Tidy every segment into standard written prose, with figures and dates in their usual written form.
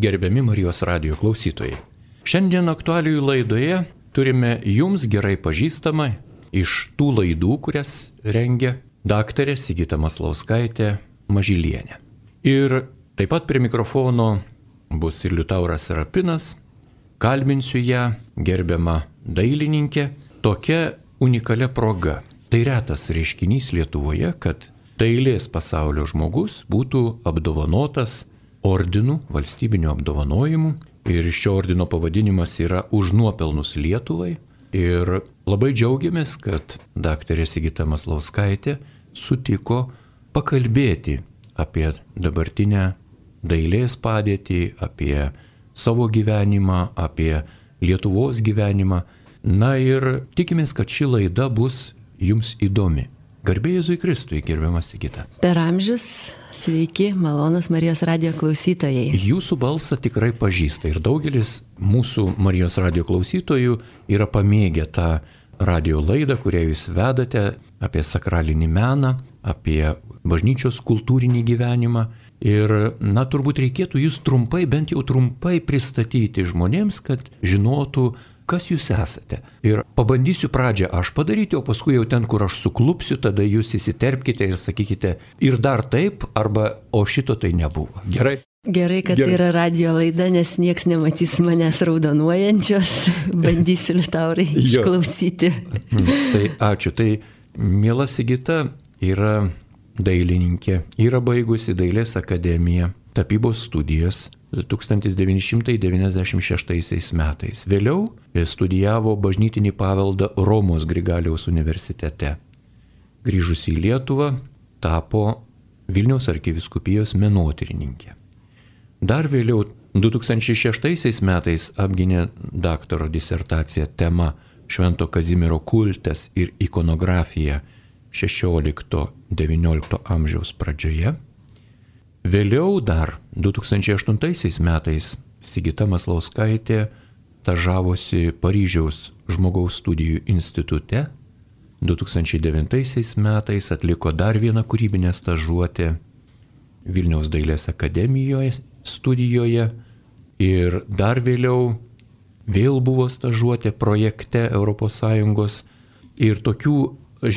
gerbiami Marijos radijo klausytojai. Šiandien aktualijų laidoje turime jums gerai pažįstamą iš tų laidų, kurias rengia daktarė Sigita Maslauskaitė Mažylienė. Ir taip pat prie mikrofono bus ir Liutauras Serapinas. Kalbinsiu ją, gerbiamą dailininkę, tokia unikalia proga. Tai retas reiškinys Lietuvoje, kad dailės pasaulio žmogus būtų apdovanotas ordinu, valstybiniu apdovanojimu. Ir šio ordino pavadinimas yra Už nuopelnus Lietuvai. Ir labai džiaugiamės, kad daktarė Sigita Maslauskaitė sutiko pakalbėti apie dabartinę dailės padėtį, apie savo gyvenimą, apie Lietuvos gyvenimą. Na ir tikimės, kad ši laida bus jums įdomi. Garbė Jėzui Kristui, gerbiama Sigita. Per amžius, sveiki, malonus Marijos radijo klausytojai. Jūsų balsą tikrai pažįsta ir daugelis mūsų Marijos radijo klausytojų yra pamėgę tą radijo laidą, kurią jūs vedate apie sakralinį meną, apie bažnyčios kultūrinį gyvenimą. Ir, turbūt reikėtų jūs bent jau trumpai pristatyti žmonėms, kad žinotų, kas jūs esate. Ir pabandysiu pradžią aš padaryti, o paskui jau ten, kur aš suklupsiu, tada jūs įsiterpkite ir sakykite ir dar taip, arba o šito tai nebuvo. Gerai? Gerai, kad tai yra radio laida, nes nieks nematys manęs raudonuojančios. Bandysiu, Liutaurai, išklausyti. Tai ačiū. Tai miela Sigita yra dailininkė, yra baigusi Dailės akademiją, tapybos studijas 1996 metais. Vėliau studijavo bažnytinį paveldą Romos Grigaliaus universitete. Grįžusi į Lietuvą, tapo Vilniaus arkivyskupijos menotyrininkė. Dar vėliau 2006 metais apgynė daktaro disertaciją tema Švento Kazimiero kultas ir ikonografija 16-XIX amžiaus pradžioje. Vėliau dar 2008 metais Sigita Maslauskaitė stažavosi Paryžiaus žmogaus studijų institute. 2009 metais atliko dar vieną kūrybinę stažuotę Vilniaus dailės akademijoje studijoje ir dar vėliau vėl buvo stažuotė projekte ES ir tokių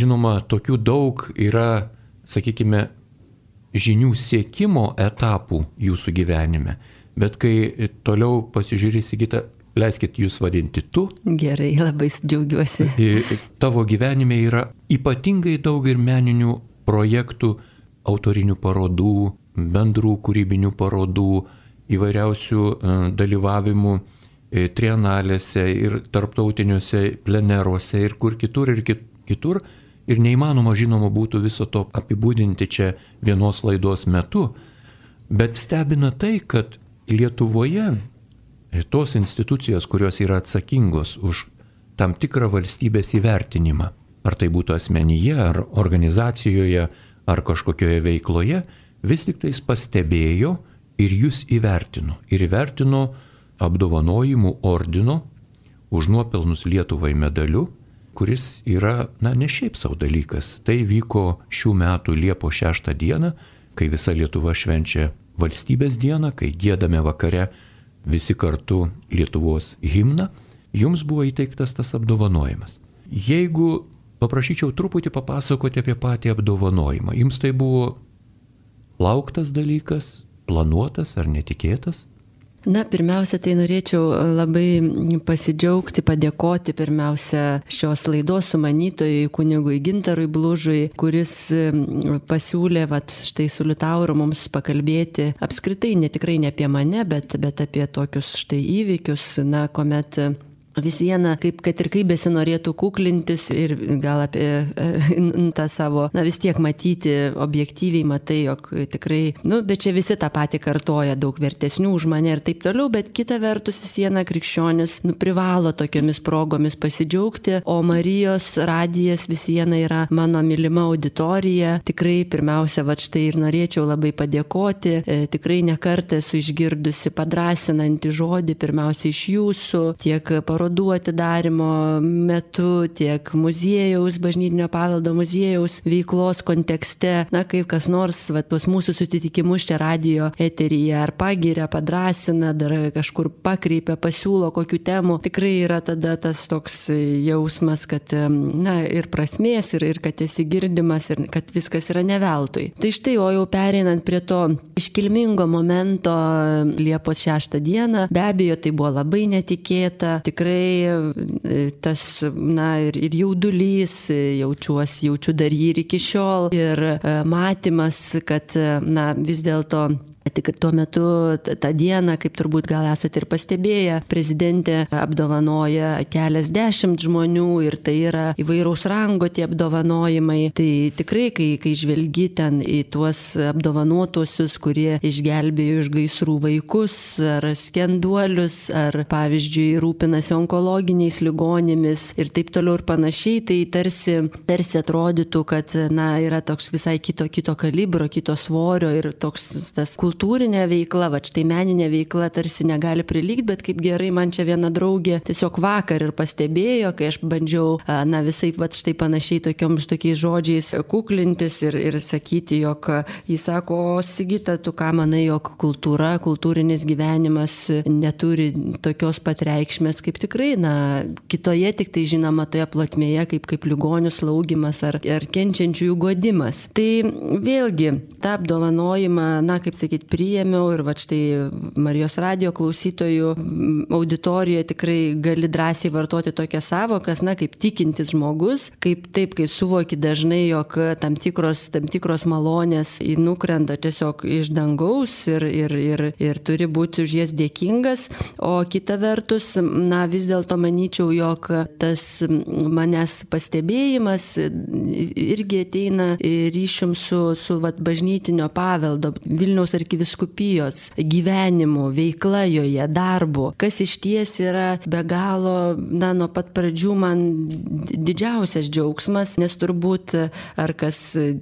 daug yra, sakykime, žinių siekimo etapų jūsų gyvenime. Bet kai toliau pasižiūrėsite, leiskit jūs vadinti tu. Gerai, labai džiaugiuosi. Tavo gyvenime yra ypatingai daug ir meninių projektų, autorinių parodų, bendrų kūrybinių parodų, įvairiausių dalyvavimų trienalėse ir tarptautiniuose pleneruose ir kur kitur ir kitur. Ir neįmanoma, žinoma, būtų viso to apibūdinti čia vienos laidos metu. Bet stebina tai, kad Lietuvoje tos institucijos, kurios yra atsakingos už tam tikrą valstybės įvertinimą, ar tai būtų asmenyje, ar organizacijoje, ar kažkokioje veikloje, vis tik tais pastebėjo ir jūs įvertino. Ir įvertino apdovanojimu ordino Už nuopelnus Lietuvai medaliu, kuris yra, ne šiaip savo dalykas. Tai vyko šių metų Liepos 6 dieną, kai visa Lietuva švenčia valstybės dieną, kai giedame vakare visi kartu Lietuvos himną, jums buvo įteiktas tas apdovanojimas. Jeigu paprašyčiau truputį papasakoti apie patį apdovanojimą, jums tai buvo lauktas dalykas, planuotas ar netikėtas? Pirmiausia, tai norėčiau labai pasidžiaugti, padėkoti pirmiausia šios laidos sumanytojui kunigui Gintarui Blužui, kuris pasiūlė štai su Liutauru mums pakalbėti apskritai tikrai ne apie mane, bet apie tokius štai įvykius, kuomet vis viena, kad ir kaip besinorėtų kuklintis ir gal apie tą savo, vis tiek matyti, objektyviai matai, jog tikrai, bet čia visi tą patį kartoja, daug vertesnių už mane ir taip toliau, bet kita vertus vis viena krikščionis privalo tokiomis progomis pasidžiaugti, o Marijos radijas vis viena yra mano mylima auditorija. Tikrai pirmiausia, štai ir norėčiau labai padėkoti, tikrai ne kartą esu išgirdusi padrąsinantį žodį, pirmiausia iš jūsų, tiek parodų parodų atidarymo metu, tiek muziejaus, bažnytinio paveldo muziejaus veiklos kontekste, na, kaip kas nors, va, tuos mūsų susitikimus čia radijo eteryje ar pagiria, padrasina, dar kažkur pakreipia, pasiūlo kokių temų. Tikrai yra tada tas toks jausmas, kad, na, ir prasmės, ir kad esi girdimas, ir kad viskas yra ne veltui. Tai štai, o jau pereinant prie to iškilmingo momento Liepos 6 dieną, be abejo, tai buvo labai netikėta, tikrai tas, na, ir jaudulys, jaučiu dar jį ir iki šiol, ir matymas, kad, na, vis dėlto tik tuo metu, tą dieną, kaip turbūt gal esate ir pastebėję, prezidentė apdovanoja keliasdešimt žmonių ir tai yra įvairaus rango tie apdovanojimai. Tai tikrai, kai žvelgi ten į tuos apdovanotuosius, kurie išgelbėjo iš gaisrų vaikus ar skenduolius, ar pavyzdžiui rūpinasi onkologiniais ligonėmis ir taip toliau ir panašiai, tai tarsi atrodytų, kad, na, yra toks visai kito kalibro, kito svorio ir toks tas kultūrinė veikla, va štai meninė veikla tarsi negali prilygti, bet kaip gerai man čia viena draugė tiesiog vakar ir pastebėjo, kai aš bandžiau, na, visai va štai panašiai tokiais žodžiais kuklintis ir sakyti, jog jis sako, o Sigita, tu ką manai, jog kultūrinis gyvenimas neturi tokios pat reikšmės kaip tikrai, na, kitoje tik tai žinoma toje plotmėje, kaip ligonių slaugymas ar kenčiančiųjų guodimas. Tai vėlgi, tą apdovanojimą, na, kaip sakyti, priėmiau ir va štai Marijos radijo klausytojų auditorijoje tikrai gali drąsiai vartoti tokias savokas, na, kaip tikintis žmogus, kaip suvoki dažnai, jog tam tikros malonės nukrenta tiesiog iš dangaus ir turi būti už jas dėkingas, o kita vertus, na, vis dėlto manyčiau, jog tas manęs pastebėjimas irgi ateina ryšium su vat, bažnytinio paveldo, Vilniaus arkivyskupijos gyvenimu, veikla joje, darbu, kas išties yra be galo, na, nuo pat pradžių man didžiausias džiaugsmas, nes turbūt ar kas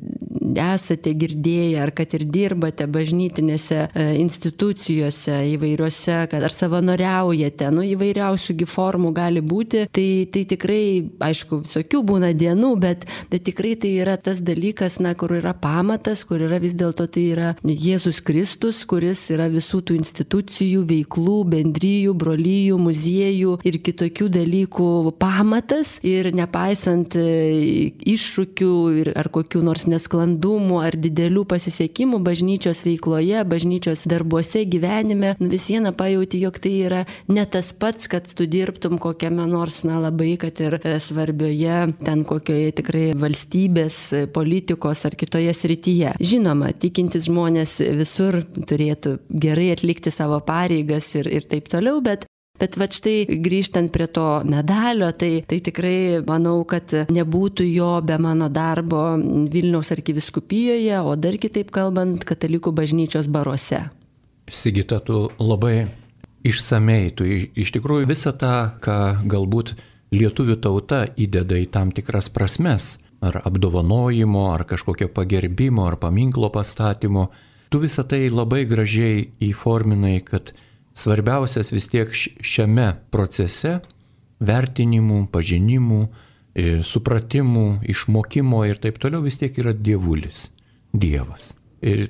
esate girdėję, ar kad ir dirbate bažnytinėse institucijose įvairiuose, kad ar savanoriaujate, nu, įvairiausių formų gali būti, tai tikrai, aišku, visokių būna dienų, bet tikrai tai yra tas dalykas, na, kur yra pamatas, kur yra vis dėlto tai yra Jėzus Kristus, kuris yra visų tų institucijų, veiklų, bendrijų, brolijų, muziejų ir kitokių dalykų pamatas ir nepaisant iššūkių ar kokių nors nesklandumų ar didelių pasisekimų bažnyčios veikloje, bažnyčios darbuose, gyvenime, vis viena pajauti, jog tai yra ne tas pats, kad tu dirbtum kokiame nors, na, labai, kad ir svarbioje, ten kokioje tikrai valstybės, politikos ar kitoje srityje. Žinoma, tikintis žmonės visur turėtų gerai atlikti savo pareigas ir taip toliau, bet va štai grįžtant prie to medalio, tai tikrai manau, kad nebūtų jo be mano darbo Vilniaus arkivyskupijoje, o dar kitaip kalbant, katalikų bažnyčios baruose. Sigita, tu labai išsamei, tu iš tikrųjų visą tą, ką galbūt lietuvių tauta įdeda į tam tikras prasmes, ar apdovanojimo, ar kažkokio pagerbimo, ar paminklo pastatymo, tu visą tai labai gražiai įforminai, kad svarbiausias vis tiek šiame procese vertinimų, pažinimų, supratimų, išmokimo ir taip toliau vis tiek yra dievulis, Dievas. Ir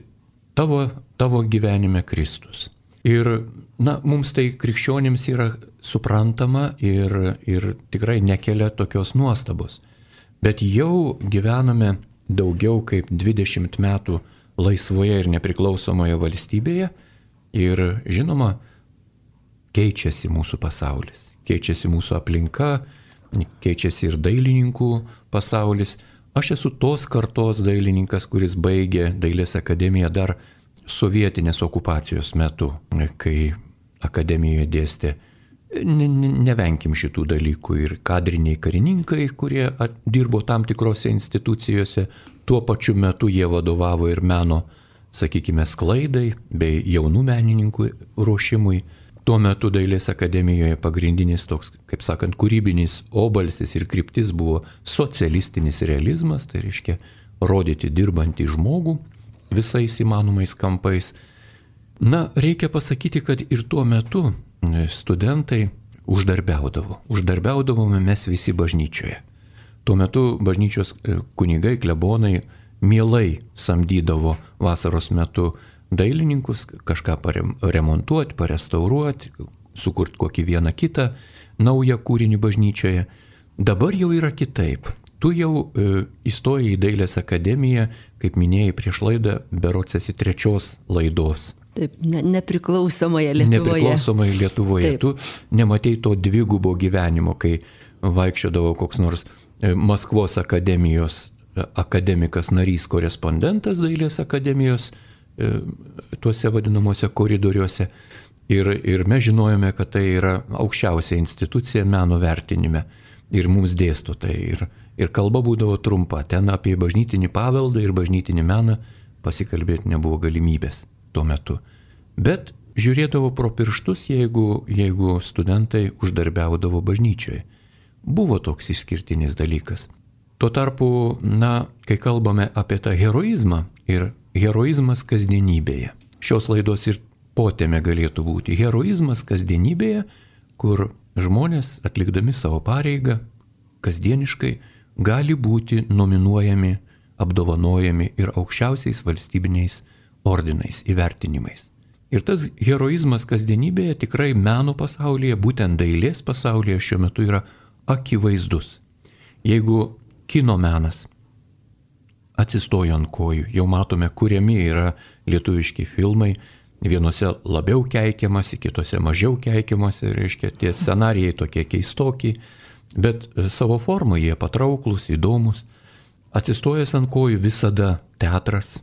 tavo gyvenime Kristus. Ir, na, mums tai krikščionims yra suprantama ir tikrai nekelia tokios nuostabos. Bet jau gyvename daugiau kaip 20 metų laisvoje ir nepriklausomoje valstybėje ir, žinoma, keičiasi mūsų pasaulis, keičiasi mūsų aplinka, keičiasi ir dailininkų pasaulis. Aš esu tos kartos dailininkas, kuris baigė Dailės akademiją dar sovietinės okupacijos metu, kai akademijoje dėstė. Nevenkim šitų dalykų ir kadriniai karininkai, kurie dirbo tam tikrose institucijose, tuo pačiu metu jie vadovavo ir meno, sakykime, sklaidai bei jaunų menininkų ruošimui. Tuo metu Dailės akademijoje pagrindinis toks, kaip sakant, kūrybinis obalsis ir kryptis buvo socialistinis realizmas, tai reiškia rodyti dirbantį žmogų visais įmanomais kampais. Na, reikia pasakyti, kad ir tuo metu studentai uždarbiaudavo. Uždarbiaudavome mes visi bažnyčioje. Tuo metu bažnyčios kunigai, klebonai mielai samdydavo vasaros metu dailininkus, kažką paremontuoti, parestauruoti, sukurti kokį vieną kitą naują kūrinį bažnyčioje. Dabar jau yra kitaip. Tu jau įstojai į Dailės akademiją, kaip minėjai prieš laidą, berods esi 3 laidos. Taip, nepriklausomoje Lietuvoje. Nepriklausomoje Lietuvoje. Taip. Tu nematei to dvigubo gyvenimo, kai vaikščiodavo koks nors Maskvos akademijos akademikas, narys, korespondentas Dailės akademijos tuose vadinamuose koridoriuose. Ir mes žinojome, kad tai yra aukščiausia institucija meno vertinime. Ir mums dėsto tai. Ir kalba būdavo trumpa. Ten apie bažnytinį paveldą ir bažnytinį meną pasikalbėti nebuvo galimybės tuo metu. Bet žiūrėdavo pro pirštus, jeigu studentai uždarbiaudavo bažnyčioje. Buvo toks išskirtinis dalykas. Tuo tarpu, kai kalbame apie tą heroizmą ir heroizmas kasdienybėje. Šios laidos ir potėmė galėtų būti heroizmas kasdienybėje, kur žmonės atlikdami savo pareigą kasdieniškai gali būti nominuojami, apdovanojami ir aukščiausiais valstybiniais ordinais, įvertinimais. Ir tas heroizmas kasdienybėje tikrai meno pasaulyje, būtent dailės pasaulyje šiuo metu yra akivaizdus. Jeigu kino menas atsistojo ant kojų, jau matome, kuriami yra lietuviški filmai, vienose labiau keikiamasi, kitose mažiau keikiamasi, reiškia, tie scenarijai tokie keistoki, bet savo formą jie patrauklus, įdomus. Atsistojęs ant kojų visada teatras,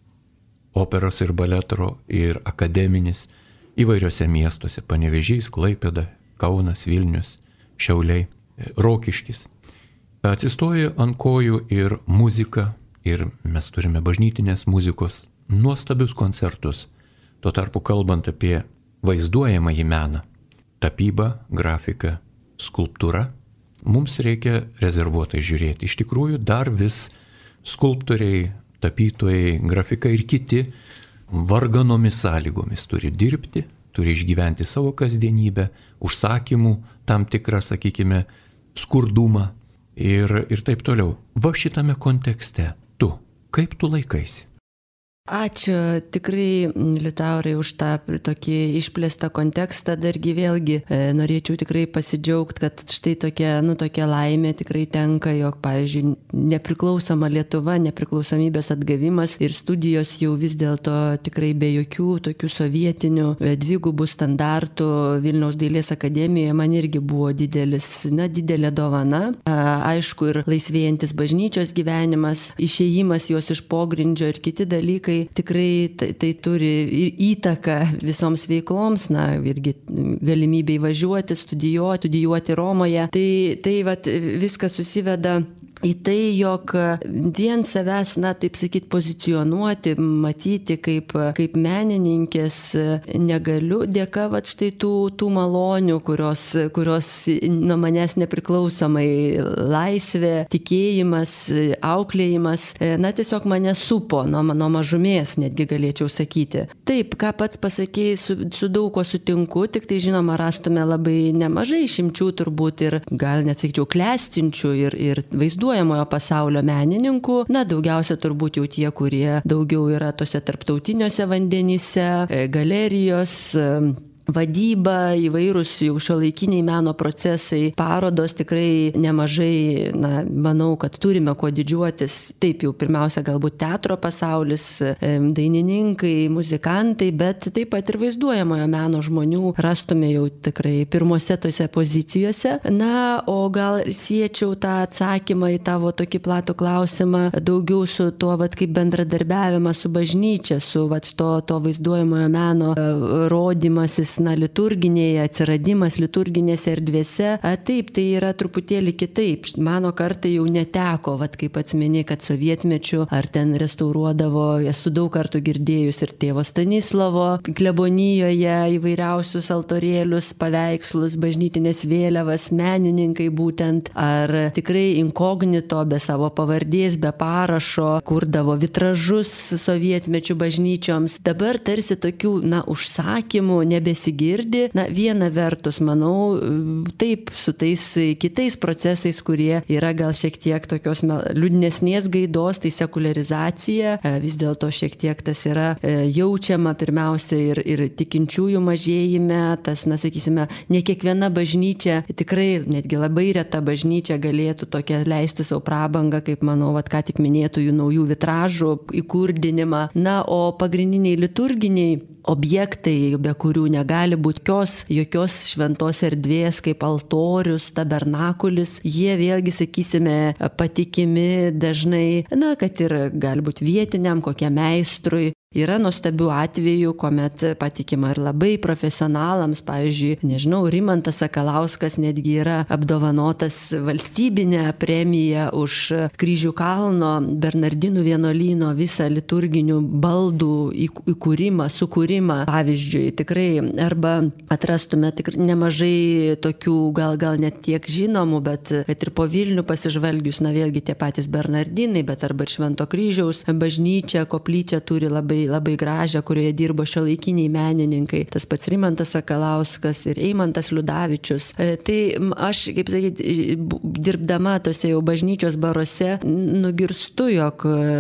operos ir baleto ir akademinis įvairiose miestuose, Panevėžys, Klaipėda, Kaunas, Vilnius, Šiauliai, Rokiškis. Atsistoja ant kojų ir muzika, ir mes turime bažnytinės muzikos nuostabius koncertus. Tuo tarpu kalbant apie vaizduojamąjį meną, tapybą, grafiką, skulptūrą, mums reikia rezervuotai žiūrėti. Iš tikrųjų, dar vis skulptoriai, tapytojai, grafikai ir kiti varganomis sąlygomis turi dirbti, turi išgyventi savo kasdienybę, užsakymų tam tikrą, sakykime, skurdumą ir taip toliau. Va šitame kontekste kaip tu laikaisi? Ačiū tikrai, Liutaurai, už tą tokį išplėstą kontekstą. Dargi vėlgi norėčiau tikrai pasidžiaugti, kad štai tokia laimė tikrai tenka, jog, pavyzdžiui, nepriklausoma Lietuva, nepriklausomybės atgavimas ir studijos jau vis dėlto tikrai be jokių tokių sovietinių dvigubų standartų Vilniaus dailės akademijoje man irgi buvo didelė dovana. Aišku, ir laisvėjantis bažnyčios gyvenimas, išėjimas jos iš pogrindžio ir kiti dalykai. Tikrai tai turi ir įtaką visoms veikloms, irgi galimybė įvažiuoti, studijuoti Romoje. Tai vat, viskas susiveda į tai, jog vien savęs, taip sakyti, pozicionuoti, matyti kaip menininkės negaliu dėka vat štai tų malonių, kurios nuo manęs nepriklausomai laisvė, tikėjimas, auklėjimas, tiesiog mane supo nuo mažumės, netgi galėčiau sakyti. Taip, ką pats pasakėjai, su daug ko sutinku, tik tai žinoma rastume labai nemažai išimčių turbūt ir gal net sakyčiau klestinčių ir vaizduojamojo pasaulio menininkų. Daugiausia turbūt jau tie, kurie daugiau yra tose tarptautiniuose vandenyse, galerijos, vadyba, įvairūs jau šiuolaikiniai meno procesai, parodos tikrai nemažai, manau, kad turime kuo didžiuotis. Taip jau pirmiausia galbūt teatro pasaulis, dainininkai, muzikantai, bet taip pat ir vaizduojamojo meno žmonių rastume jau tikrai pirmose tose pozicijose. O gal siečiau tą atsakymą į tavo tokį platų klausimą daugiau su tuo, kaip bendradarbiavimas su bažnyčia, su to vaizduojamojo meno rodymasis liturginėje, atsiradimas liturginėse erdvėse. Taip, tai yra truputėlį kitaip. Mano kartai jau neteko, kaip atsimeni, kad sovietmečiu ar ten restauruodavo, esu daug kartų girdėjus ir tėvo Stanislovo klebonijoje įvairiausius altorėlius, paveikslus, bažnytinės vėliavas, menininkai būtent, ar tikrai inkognito, be savo pavardės, be parašo, kurdavo vitražus sovietmečių bažnyčioms. Dabar tarsi tokių, užsakymų nebesi nesigirdi. Na, viena vertus, manau, taip, su tais kitais procesais, kurie yra gal šiek tiek tokios liūdnesnės gaidos, tai sekuliarizacija, vis dėlto šiek tiek tas yra jaučiama pirmiausia ir tikinčiųjų mažėjime, tas, na, sakysime, ne kiekviena bažnyčia, tikrai netgi labai reta bažnyčia galėtų tokia leisti savo prabangą, kaip manau, ką tik minėtųjų naujų vitražų įkurdinimą. Na, o pagrindiniai liturginiai objektai, be kurių negali būti jokios šventos erdvės kaip altorius, tabernakulis, jie vėlgi, sakysime, patikimi dažnai, na, kad ir gali būti vietiniam, kokiam meistrui. Yra nuostabių atvejų, kuomet patikima ir labai profesionalams, pavyzdžiui, nežinau, Rimantas Sakalauskas netgi yra apdovanotas valstybinę premiją už Kryžių kalno Bernardinų vienuolyno visą liturginių baldų įkūrimą, sukūrimą, pavyzdžiui, tikrai, arba atrastume tikrai nemažai tokių, gal net tiek žinomų, bet kad ir po Vilnių pasižvalgius, na, vėlgi tie patys Bernardinai, bet arba ir Švento Kryžiaus bažnyčia, koplyčia turi labai gražią, kurioje dirbo šiuolaikiniai menininkai, tas pats Rimantas Sakalauskas ir Eimantas Liudavičius. Tai aš, kaip sakyti, dirbdama tose jau bažnyčios baruose, nugirstu, jog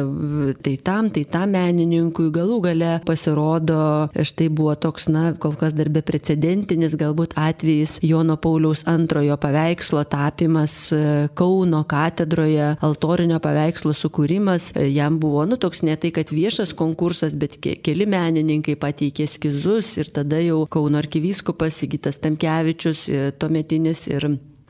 tai tam menininkui galų gale pasirodo, štai buvo toks, na, kol kas dar beprecedentinis galbūt atvejis Jono Pauliaus II paveikslo tapimas Kauno katedroje, altorinio paveikslo sukūrimas. Jam buvo, nu, toks ne tai, kad viešas konkursas, bet keli menininkai pateikė eskizus ir tada jau Kauno arkivyskupas Sigitas Tamkevičius, tuometinis, ir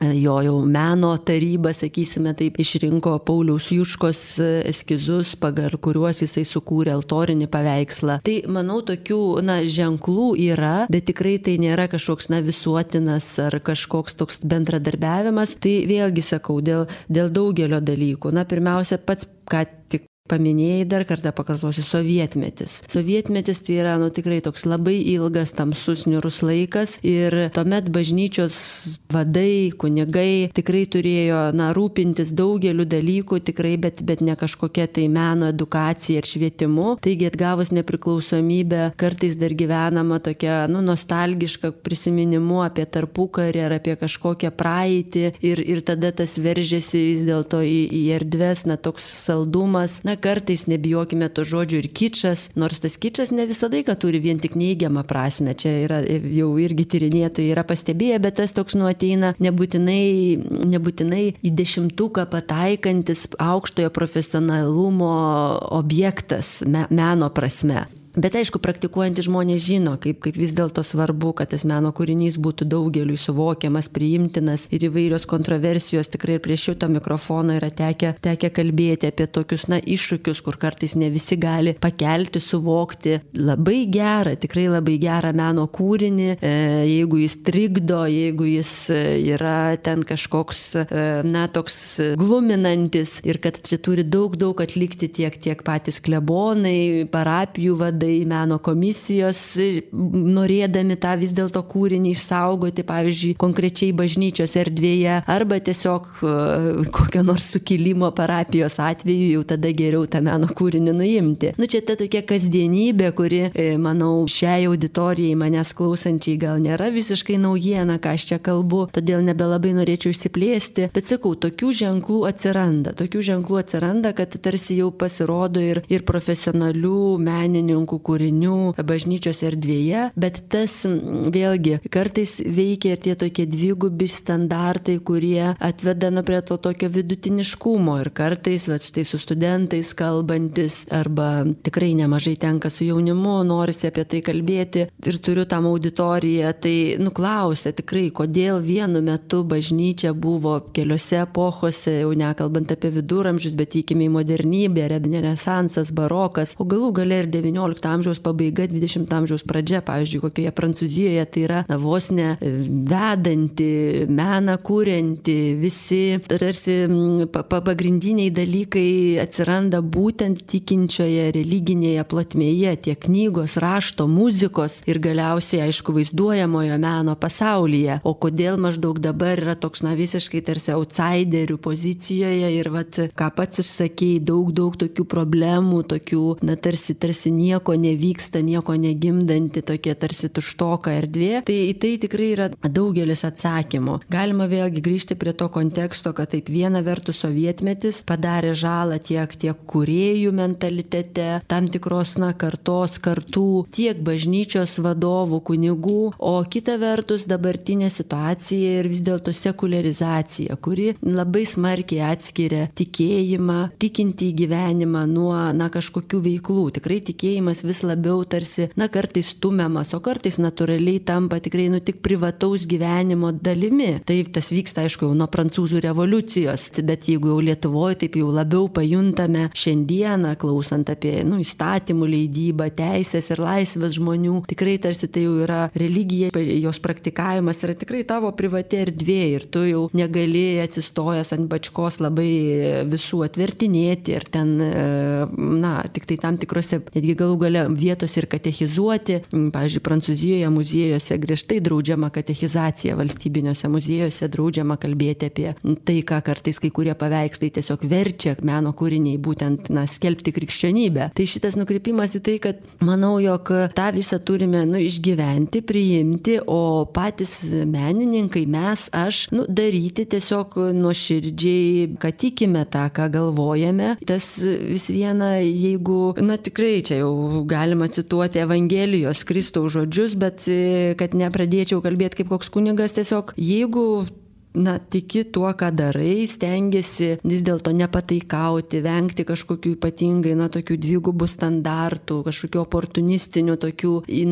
jo meno taryba, sakysime taip, išrinko Pauliaus Juškos eskizus, pagal kuriuos jisai sukūrė altorinį paveikslą. Tai, manau, tokių, na, ženklų yra, bet tikrai tai nėra kažkoks, na, visuotinas ar kažkoks toks bendradarbiavimas. Tai vėlgi sakau, dėl daugelio dalykų. Na, pirmiausia, pats, ką tik paminėjai, dar kartą pakartosiu, sovietmetis. Sovietmetis tai yra, nu, tikrai toks labai ilgas, tamsus, niūrus laikas ir tuomet bažnyčios vadai, kunigai tikrai turėjo, na, rūpintis daugeliu dalykų, tikrai, bet ne kažkokia tai meno edukacija ir švietimu. Taigi atgavus nepriklausomybę, kartais dar gyvenama tokia, nu, nostalgiška prisiminimu apie tarpukarį ar apie kažkokią praeitį ir tada tas veržėsi vis dėlto į erdves, na, toks saldumas. Na, kartais nebijokime to žodžio ir kičas, nors tas kičas ne visada, kad turi vien tik neigiamą prasme. Čia yra jau irgi tyrinėtojai yra pastebėję, bet tas toks, nu, ateina nebūtinai į 10 pataikantis aukštojo profesionalumo objektas meno prasme. Bet aišku, praktikuojantys žmonės žino, kaip vis dėlto svarbu, kad tas meno kūrinys būtų daugeliui suvokiamas, priimtinas ir įvairios kontroversijos. Tikrai ir prie šito mikrofono yra tekę kalbėti apie tokius, na, iššūkius, kur kartais ne visi gali pakelti, suvokti. Labai gerą, tikrai labai gerą meno kūrinį, jeigu jis trikdo, jeigu jis yra ten kažkoks, na, toks gluminantis ir kad čia turi daug atlikti tiek patys klebonai, parapijų vadai, meno komisijos, norėdami tą vis dėlto kūrinį išsaugoti, pavyzdžiui, konkrečiai bažnyčios erdvėje, arba tiesiog kokio nors sukilimo parapijos atveju jau tada geriau tą meno kūrinį nuimti. Nu, čia ta tokia kasdienybė, kuri, manau, šiai auditorijai manęs klausančiai gal nėra visiškai naujiena, ką aš čia kalbu, todėl nebelabai norėčiau išsiplėsti, bet sakau, tokių ženklų atsiranda, kad tarsi jau pasirodo ir profesionalių menininkų kūrinių bažnyčios erdvėje, bet tas vėlgi kartais veikia ir tie tokie dvigubi standartai, kurie atveda prie to tokio vidutiniškumo ir kartais, štai su studentais kalbantis, arba tikrai nemažai tenka su jaunimu, norisi apie tai kalbėti ir turiu tam auditoriją, tai nuklausia tikrai, kodėl vienu metu bažnyčia buvo keliose epochose, jau nekalbant apie viduramžius, bet įkime į modernybę, renesansas, barokas, o galų gale ir 19 amžiaus pabaiga, 20 amžiaus pradžia, pavyzdžiui, kokioje Prancūzijoje tai yra vos ne vedanti, meną kurianti, visi tarsi pagrindiniai dalykai atsiranda būtent tikinčioje religinėje plotmėje, tiek knygos, rašto, muzikos ir galiausiai, aišku, vaizduojamojo meno pasaulyje. O kodėl maždaug dabar yra toks, na, visiškai tarsi outsiderių pozicijoje ir ką pats išsakei, daug tokių problemų, tokių, na, tarsi nieko nieko nevyksta, nieko negimdanti, tokia tarsi tuštoka erdvė, tai į tai tikrai yra daugelis atsakymų. Galima vėlgi grįžti prie to konteksto, kad taip viena vertus sovietmetis padarė žalą tiek kūrėjų mentalitete, tam tikros kartų, tiek bažnyčios vadovų, kunigų, o kita vertus dabartinė situacija ir vis dėlto sekuliarizacija, kuri labai smarkiai atskiria tikėjimą, tikintį gyvenimą nuo kažkokių veiklų. Tikrai tikėjimas vis labiau tarsi kartais stumiamas, o kartais natūraliai tampa tikrai tik privataus gyvenimo dalimi. Tai tas vyksta, aišku, jau nuo prancūzų revoliucijos, bet jeigu jau Lietuvoje taip jau labiau pajuntame šiandieną, klausant apie įstatymų leidybą, teisės ir laisvės žmonių, tikrai tarsi tai jau yra religija, jos praktikavimas yra tikrai tavo privati erdvė ir tu jau negali atsistojęs ant bačkos labai visų atvertinėti ir ten, tik tai tam tikrose, netgi galų gale vietos ir katechizuoti. Pavyzdžiui, Prancūzijoje muziejuose griežtai draudžiama katechizacija, valstybiniuose muziejuose draudžiama kalbėti apie tai, ką kartais kai kurie paveikslai tiesiog verčia meno kūriniai būtent skelbti krikščionybę. Tai šitas nukrypimas į tai, kad manau, jog tą visą turime išgyventi, priimti, o patys menininkai, aš, daryti tiesiog nuoširdžiai, kad tikime tą, ką galvojame. Tas vis viena, jeigu, tikrai čia jau galima cituoti Evangelijos Kristaus žodžius, bet kad nepradėčiau kalbėti kaip koks kunigas, tiesiog jeigu tiki tuo, ką darai, stengiasi vis dėlto nepataikauti, vengti kažkokių ypatingai, tokių dvigubų standartų, kažkokių oportunistinių tokių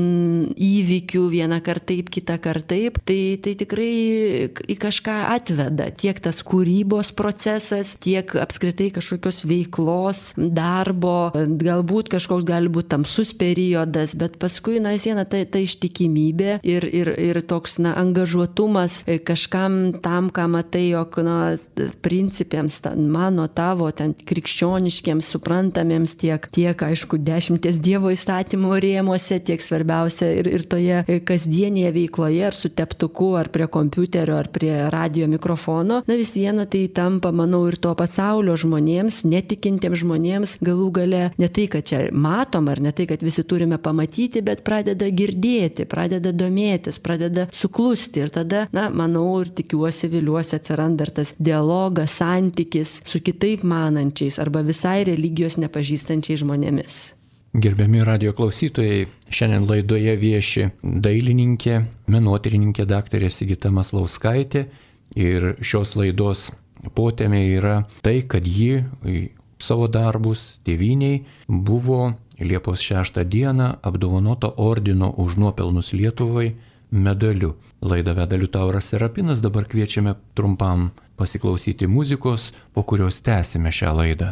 įvykių, vieną kartą taip, kitą kartą taip, tai tikrai į kažką atveda. Tiek tas kūrybos procesas, tiek apskritai kažkokios veiklos, darbo, galbūt kažkoks gali būti tamsus periodas, bet paskui, viena ta ištikimybė ir toks, angažuotumas kažkam tam, ką matai, jog principiams mano, tavo, krikščioniškiems, suprantamiems tiek, aišku, 10 Dievo įstatymų rėmuose, tiek svarbiausia ir toje kasdienėje veikloje, ar su teptuku, ar prie kompiuterio, ar prie radio mikrofono. Vis viena tai tampa, manau, ir to pasaulio žmonėms, netikintiems žmonėms, galų gale ne tai, kad čia matom, ar ne tai, kad visi turime pamatyti, bet pradeda girdėti, pradeda domėtis, pradeda suklusti. Ir tada, manau ir tikiuosi, viliuosi, atsiranda ir tas dialogas, santykis su kitaip manančiais arba visai religijos nepažįstančiais žmonėmis. Gerbiami radijo klausytojai, šiandien laidoje vieši dailininkė, menotyrininkė daktarė Sigita Maslauskaitė ir šios laidos potemė yra tai, kad ji savo darbus tėvynei buvo Liepos 6 dieną apdovanota ordino už nuopelnus Lietuvai medaliu. Laidą veda Liutauras Serapinas, dabar kviečiame trumpam pasiklausyti muzikos, po kurios tęsime šią laidą.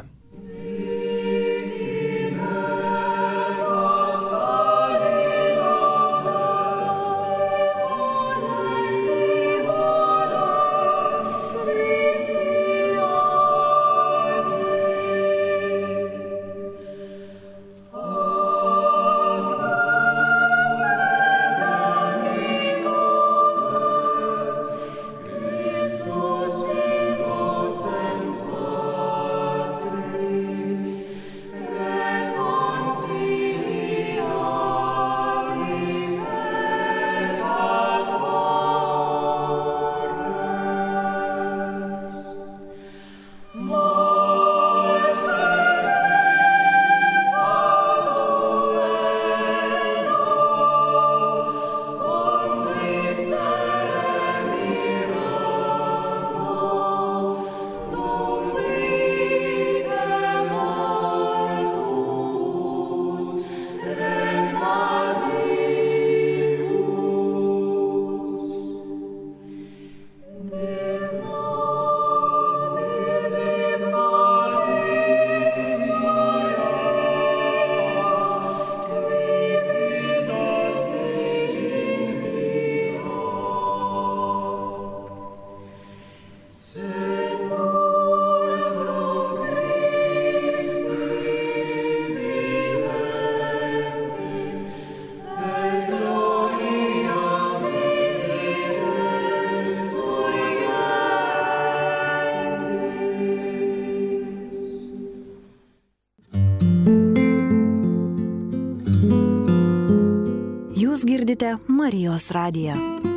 klausote Marijos radiją.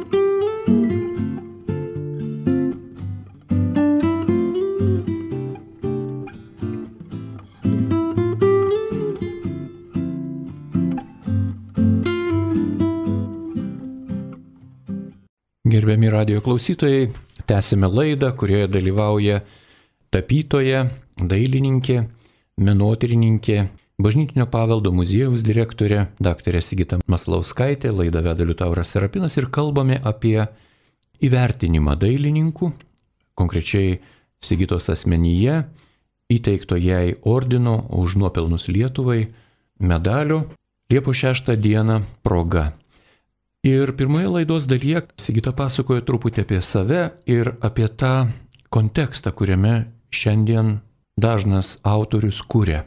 Gerbiami radijo klausytojai, tęsime laidą, kurioje dalyvauja tapytoja, dailininkė, menotyrininkė, Bažnytinio paveldo muziejaus direktorė dr. Sigita Maslauskaitė, laidą veda Liutauras Serapinas ir kalbame apie įvertinimą dailininkų, konkrečiai Sigitos asmenyje, įteikto jai ordino už nuopelnus Lietuvai medalio Liepos 6 dieną proga. Ir pirmoje laidos dalyje Sigita pasakojo truputį apie save ir apie tą kontekstą, kuriame šiandien dažnas autorius kuria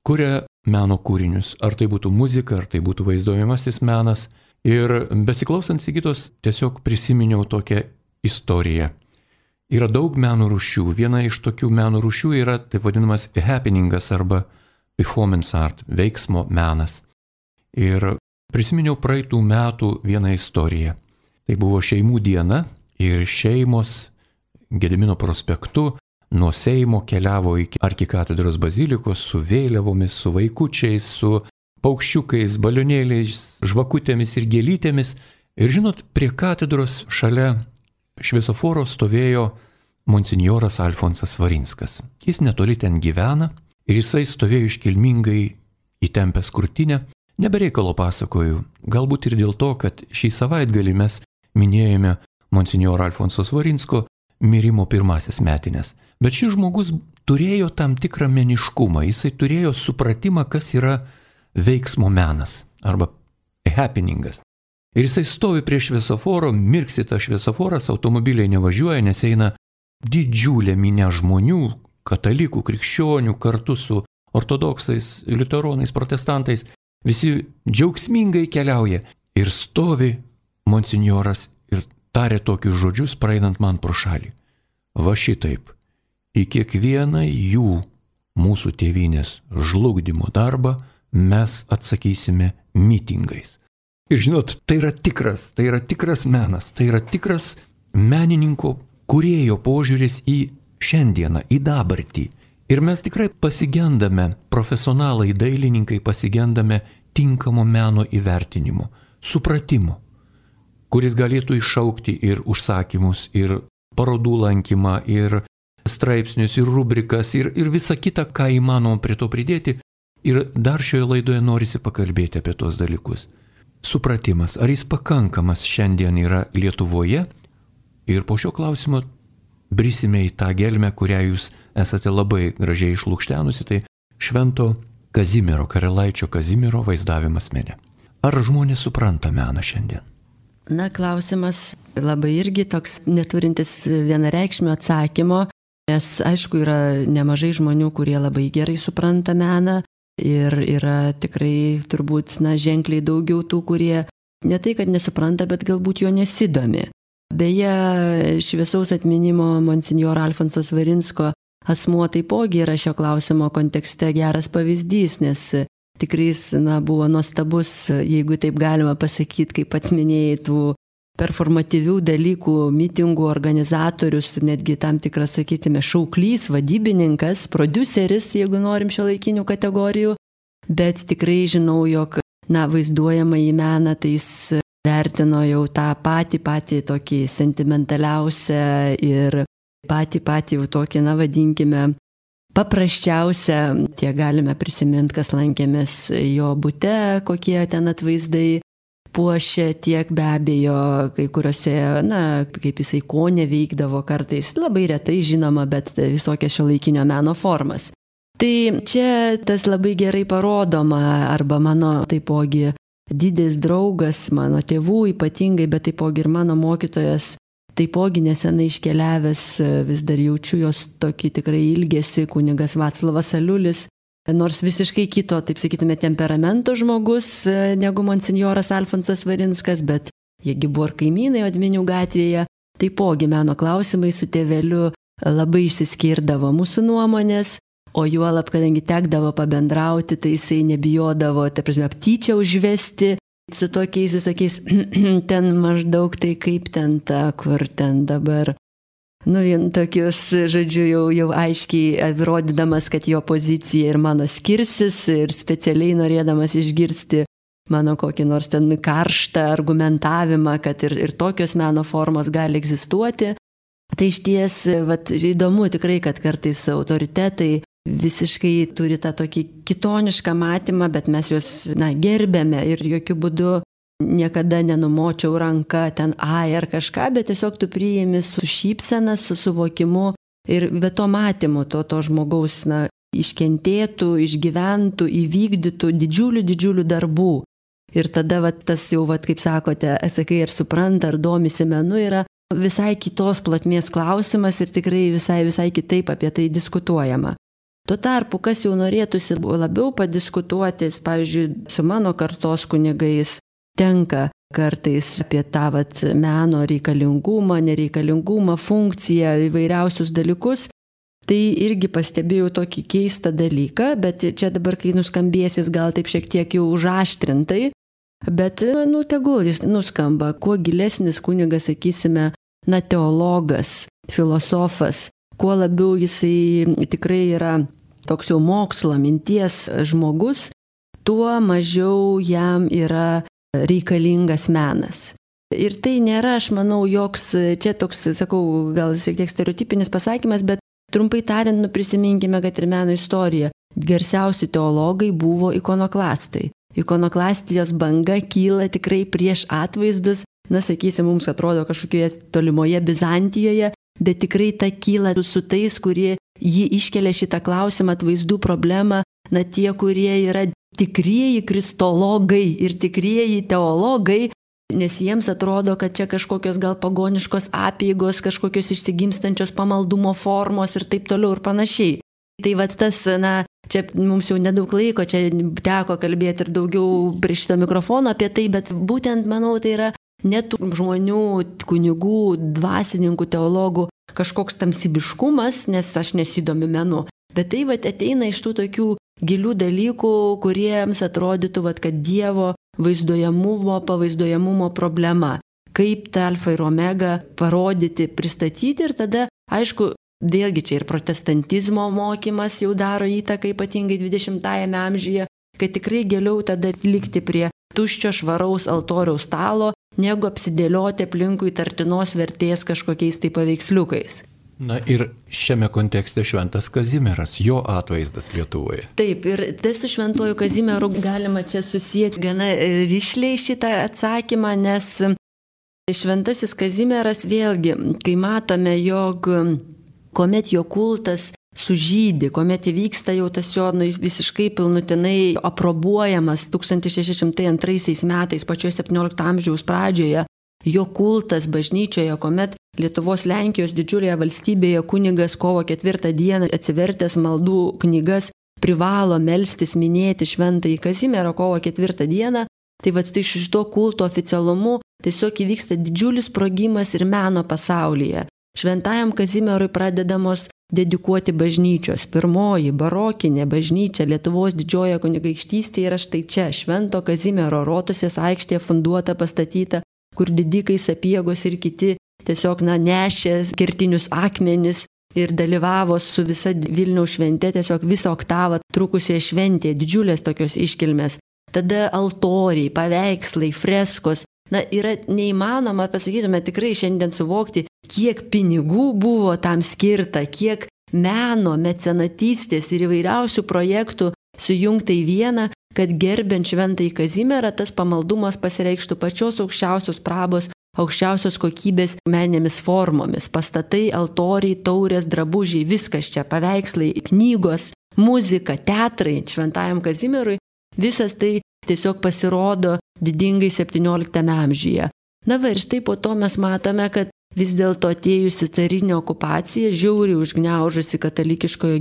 meno kūrinius. Ar tai būtų muzika, ar tai būtų vaizduojamasis menas. Ir besiklausant Sigitos tiesiog prisiminiau tokią istoriją. Yra daug meno rūšių. Viena iš tokių meno rūšių yra taip vadinamas happeningas arba performance art, veiksmo menas. Ir prisiminiau praeitų metų vieną istoriją. Tai buvo šeimų diena ir šeimos Gedimino prospektu nuo Seimo keliavo iki arkikatedros bazilikos su vėliavomis, su vaikučiais, su paukščiukais, balionėliais, žvakutėmis ir gėlytėmis. Ir žinot, prie katedros šalia šviesoforo stovėjo monsinjoras Alfonsas Svarinskas. Jis netoli ten gyvena ir jisai stovėjo iškilmingai įtempęs krūtinę. Nebereikalo pasakoju, galbūt ir dėl to, kad šį savaitgalį mes minėjome monsinjoro Alfonso Svarinsko mirimo pirmasias metinės. Bet šis žmogus turėjo tam tikrą meniškumą, jisai turėjo supratimą, kas yra veiksmo menas arba happeningas. Ir jisai stovi prie šviesoforo, mirksi tas šviesoforas, automobiliai nevažiuoja, nes eina didžiulė minia žmonių, katalikų, krikščionių, kartu su ortodoksais, liuteronais, protestantais. Visi džiaugsmingai keliauja ir stovi monsinjoras ir tarė tokius žodžius, praeinant man pro šalį. Va šitaip, į kiekvieną jų mūsų tėvynės žlugdymo darbą mes atsakysime mitingais. Ir žinot, tai yra tikras menas, tai yra tikras menininko kūrėjo požiūris į šiandieną, į dabartį. Ir mes tikrai pasigendame, profesionalai, dailininkai pasigendame tinkamo meno įvertinimo, supratimo, kuris galėtų iššaukti ir užsakymus, ir parodų lankymą, ir straipsnius, ir rubrikas, ir visą kitą, ką įmanoma prie to pridėti. Ir dar šioje laidoje norisi pakalbėti apie tos dalykus. Supratimas, ar jis pakankamas šiandien yra Lietuvoje? Ir po šio klausimo brisime į tą gelmę, kurią jūs esate labai gražiai išlukštenusi, tai Švento Kazimiero, Karalaičio Kazimiero vaizdavimas mene. Ar žmonės supranta meną šiandien? Na, klausimas labai irgi toks neturintis vienareikšmio atsakymo, nes aišku yra nemažai žmonių, kurie labai gerai supranta meną ir yra tikrai turbūt ženkliai daugiau tų, kurie ne tai, kad nesupranta, bet galbūt jo nesidomi. Beje, šviesaus atminimo monsinjoro Alfonso Svarinsko asmuo taipogi yra šio klausimo kontekste geras pavyzdys, nes tikrai buvo nuostabus, jeigu taip galima pasakyti, kaip pats minėjai, tų performatyvių dalykų, mitingų organizatorius, netgi tam tikras, sakytume, šauklys, vadybininkas, prodiuseris, jeigu norim šiuolaikinių kategorijų, bet tikrai žinau, jog vaizduojama į meną, tai jis vertino jau tą patį tokį sentimentaliausią ir patį jau tokį, vadinkime, paprasčiausią. Tie galime prisiminti, kas lankėmės jo bute, kokie ten atvaizdai puošia, tiek be abejo, kai kuriuose, kaip jisai kone veikdavo kartais, labai retai žinoma, bet visokias šiuolaikinio meno formas. Tai čia tas labai gerai parodoma, arba mano taipogi didis draugas, mano tėvų ypatingai, bet taipogi ir mano mokytojas, taipogi nesenai iškeliavęs, vis dar jaučiu jos tokį tikrai ilgesį, kunigas Vaclovas Aliulis, nors visiškai kito, taip sakytume, temperamento žmogus negu monsinjoras Alfonsas Svarinskas, bet jiegi buvo ir kaimynai Odminių gatvėje, taipogi meno klausimai su tėveliu labai išsiskirdavo mūsų nuomonės, o juolab, kadangi tekdavo pabendrauti, tai jisai nebijodavo, aptyčia užvesti su tokiais visokiais ten maždaug tai kaip ten ta, kur ten dabar. Vien tokius, žodžiu, jau aiškiai rodydamas, kad jo pozicija ir mano skirsis ir specialiai norėdamas išgirsti mano kokį nors ten karštą argumentavimą, kad ir tokios meno formos gali egzistuoti. Tai išties, įdomu tikrai, kad kartais autoritetai visiškai turi tą tokį kitonišką matymą, bet mes juos gerbėme ir jokių būdų niekada nenumočiau ranką ten ar kažką, bet tiesiog tu priimi su šypsena, su suvokimu ir be to matymu to žmogaus iškentėtų, išgyventų, įvykdytų didžiulių darbų. Ir tada tas jau, kaip sakote, sakai, ir supranta, ar domisi menu, yra visai kitos plotmės klausimas ir tikrai visai kitaip apie tai diskutuojama. Tuo tarpu, kas jau norėtųsi labiau padiskutuoti, pavyzdžiui, su mano kartos kunigais, tenka kartais apie tą meno reikalingumą, nereikalingumą, funkciją, įvairiausius dalykus. Tai irgi pastebėjau tokį keistą dalyką, bet čia dabar, kai nuskambėsis, gal taip šiek tiek jau užaštrintai, bet, tegul jis nuskamba, kuo gilesnis kunigas, sakysime, teologas, filosofas, kuo labiau jisai tikrai yra toks jau mokslo minties žmogus, tuo mažiau jam yra reikalingas menas. Ir tai nėra, aš manau, joks, čia toks, sakau, gal šiek tiek stereotipinis pasakymas, bet trumpai tariant, prisiminkime, kad ir meno istorija. Garsiausi teologai buvo ikonoklastai. Ikonoklastijos banga kyla tikrai prieš atvaizdus, sakysim, mums atrodo kažkokioje tolimoje Bizantijoje, bet tikrai ta kyla su tais, kurie jį iškelia šitą klausimą, atvaizdų problemą, tie, kurie yra tikrieji kristologai ir tikrieji teologai, nes jiems atrodo, kad čia kažkokios gal pagoniškos apeigos, kažkokios išsigimstančios pamaldumo formos ir taip toliau ir panašiai. Tai tas, čia mums jau nedaug laiko, čia teko kalbėti ir daugiau prie šito mikrofono apie tai, bet būtent, manau, tai yra net žmonių, kunigų, dvasininkų, teologų kažkoks tamsybiškumas, nes aš nesidomiu menu. Bet tai ateina iš tų tokių gilių dalykų, kuriems atrodytų, kad Dievo vaizduojamumo, pavaizduojamumo problema. Kaip tą alfa ir omega parodyti, pristatyti ir tada, aišku, vėlgi čia ir protestantizmo mokymas jau daro įtaką, ypatingai 20-ajame amžiuje, kad tikrai geriau tada likti prie tuščio švaraus altoriaus stalo, negu apsidėlioti aplinkui tartinos vertės kažkokiais tai paveiksliukais. Ir šiame kontekste šventas Kazimieras, jo atvaizdas Lietuvoje. Taip, ir su šventuoju Kazimieru galima čia susijęti gana rišliai šitą atsakymą, nes šventasis Kazimieras vėlgi, kai matome, jog kuomet jo kultas sužydi, kuomet įvyksta jau tas jo visiškai pilnutinai aprobuojamas 1602 metais, pačioje 17 amžiaus pradžioje, jo kultas bažnyčioje, kuomet Lietuvos Lenkijos didžiulėje valstybėje kunigas kovo 4 dieną atsivertęs maldų knygas privalo melstis minėti šventąjį Kazimierą kovo 4 dieną, tai iš šito kulto oficialumu tiesiog įvyksta didžiulis sprogimas ir meno pasaulyje. Šventajam Kazimierui pradedamos dedikuoti bažnyčios. Pirmoji barokinė bažnyčia Lietuvos didžiojoje kunigaikštystėje yra štai čia, Švento Kazimiero Rotušės aikštėje funduota, pastatyta, kur didikai, sapiegos ir kiti tiesiog nešė kertinius akmenis ir dalyvavo su visa Vilniaus švente, tiesiog visą oktavą trukusioje šventėje, didžiulės tokios iškilmės. Tada altoriai, paveikslai, freskos. Yra neįmanoma, pasakytume, tikrai šiandien suvokti, kiek pinigų buvo tam skirta, kiek meno, mecenatystės ir įvairiausių projektų sujungta į vieną, kad gerbiant šventąjį Kazimierą tas pamaldumas pasireikštų pačios aukščiausios prabos, aukščiausios kokybės meninėmis formomis. Pastatai, altoriai, taurės, drabužiai, viskas čia, paveikslai, knygos, muzika, teatrai šventajam Kazimierui, visas tai tiesiog pasirodo didingai 17 amžiuje. Ir štai po to mes matome, kad vis dėlto atėjusi carinė okupacija žiauriai užgniaužusi katalikiškąjį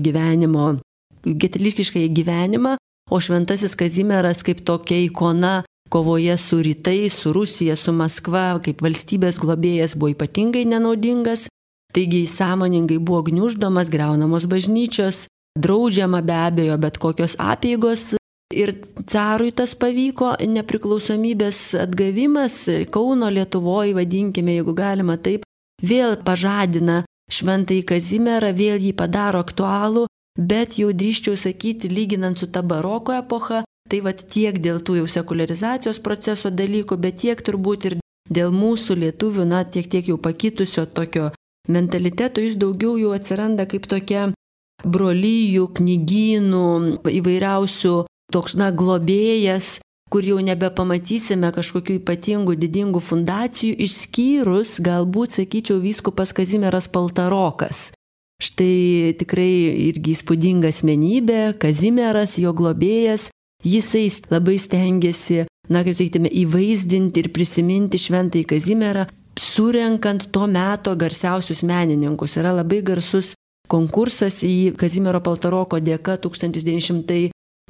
gyvenimą, o šventasis Kazimieras kaip tokia ikona kovoje su rytais, su Rusija, su Maskva, kaip valstybės globėjas buvo ypatingai nenaudingas, taigi sąmoningai buvo gniuždomas, griaunamos bažnyčios, draudžiama be abejo bet kokios apeigos Ir carui tas pavyko, nepriklausomybės atgavimas Kauno Lietuvoje, vadinkime, jeigu galima taip, vėl pažadina šventąjį Kazimierą, vėl jį padaro aktualų, bet jau drįsčiau sakyti, lyginant su ta baroko epocha, tai tiek dėl tų jau sekularizacijos proceso dalykų, bet tiek turbūt ir dėl mūsų lietuvių, tiek jau pakitusio tokio mentaliteto, jis daugiau jau atsiranda kaip tokia brolyjų, knygynų, įvairiausių toks, globėjas, kur jau nebepamatysime kažkokių ypatingų, didingų fundacijų, išskyrus, galbūt, sakyčiau, vyskupas Kazimieras Paltarokas. Štai tikrai irgi įspūdinga asmenybė, Kazimieras, jo globėjas, jisai labai stengiasi, kaip sakytume, įvaizdinti ir prisiminti šventąjį Kazimierą, surenkant to meto garsiausius menininkus. Yra labai garsus konkursas į Kazimiero Paltaroko dėka 1943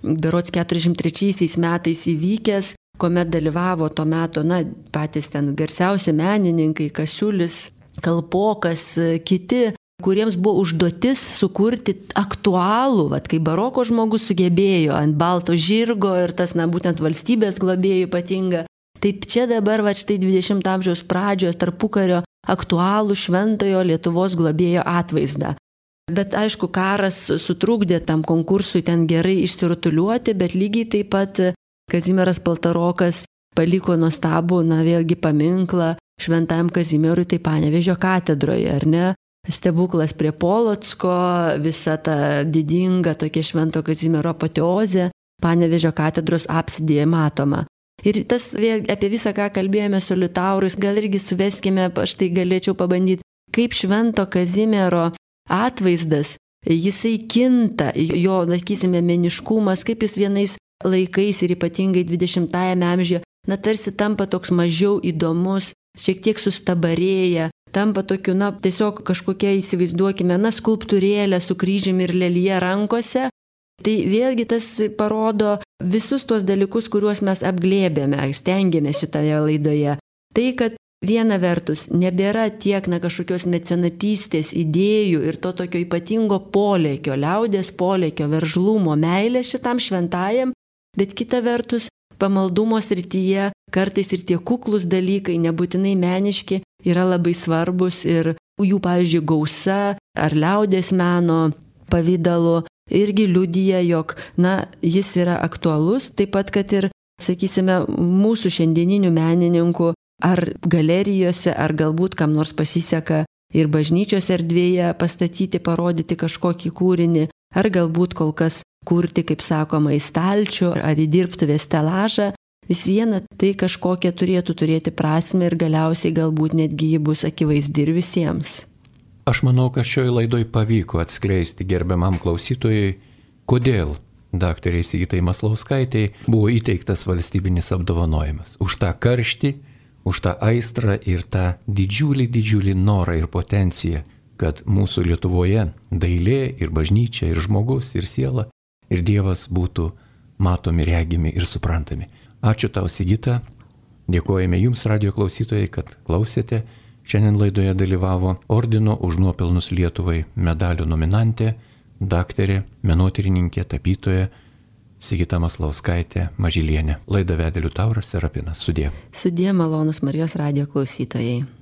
metais įvykęs, kuomet dalyvavo to meto, patys ten garsiausi menininkai, Kasiulis, Kalpokas, kiti, kuriems buvo užduotis sukurti aktualų, kai baroko žmogus sugebėjo ant balto žirgo ir tas, būtent valstybės globėjų ypatinga. Taip čia dabar, štai 20 amžiaus pradžios tarpukario aktualų šventojo Lietuvos globėjo atvaizdą. Bet aišku, karas sutrukdė tam konkursui ten gerai išsirutuliuoti, bet lygiai taip pat Kazimieras Paltarokas paliko nuostabų, vėlgi paminklą šventajam Kazimierui, tai Panevėžio katedroje, ar ne? Stebuklas prie Polocko, visa ta didinga tokia švento Kazimiero apoteozė, Panevėžio katedros apsidėje matoma. Ir tas vėl apie visą, ką kalbėjome su Liutaurais, gal irgi suveskime, aš tai galėčiau pabandyti, kaip švento Kazimiero atvaizdas, jisai kinta, jo, sakysime, meniškumas, kaip jis vienais laikais ir ypatingai 20-ame amžiuje, tarsi tampa toks mažiau įdomus, šiek tiek sustabarėja, tampa tokiu, tiesiog kažkokia, įsivaizduokime, skulptūrėlė su kryžiumi ir lelija rankose. Tai vėlgi tas parodo visus tuos dalykus, kuriuos mes apglėbėme, stengiamės šitoje laidoje. Tai, kad viena vertus nebėra tiek kažkokios mecenatystės idėjų ir to tokio ypatingo polėkio, liaudės polėkio, veržlumo, meilės šitam šventajam, bet kita vertus pamaldumo srityje kartais ir tie kuklus dalykai, nebūtinai meniški, yra labai svarbus ir jų, pavyzdžiui, gausa ar liaudės meno pavidalu irgi liudija, jog, jis yra aktualus, taip pat, kad ir, sakysime, mūsų šiandieninių menininkų ar galerijose, ar galbūt kam nors pasiseka ir bažnyčios erdvėje pastatyti, parodyti kažkokį kūrinį, ar galbūt kol kas kurti, kaip sakoma, į stalčių ar į dirbtuvės stelažą, vis viena tai kažkokia turėtų turėti prasmę ir galiausiai galbūt netgi ji bus akivaizdi ir visiems. Aš manau, kad šioje laidoje pavyko atskleisti gerbiamam klausytojui, kodėl daktarei Sigitai Maslauskaitei buvo įteiktas valstybinis apdovanojimas. Už tą karštį, už tą aistrą ir tą didžiulį norą ir potenciją, kad mūsų Lietuvoje dailė ir bažnyčia ir žmogus ir siela ir Dievas būtų matomi, regimi ir suprantami. Ačiū tau, Sigita. Dėkojame jums, radijo klausytojai, kad klausėte. Šiandien laidoje dalyvavo ordino už nuopelnus Lietuvai medalių nominantė, daktarė, menotyrininkė, tapytoja Sigita Maslauskaitė Mažylienė. Laidą vedė Liutauras Serapinas. Sudie. Sudie, malonus Marijos radijo klausytojai.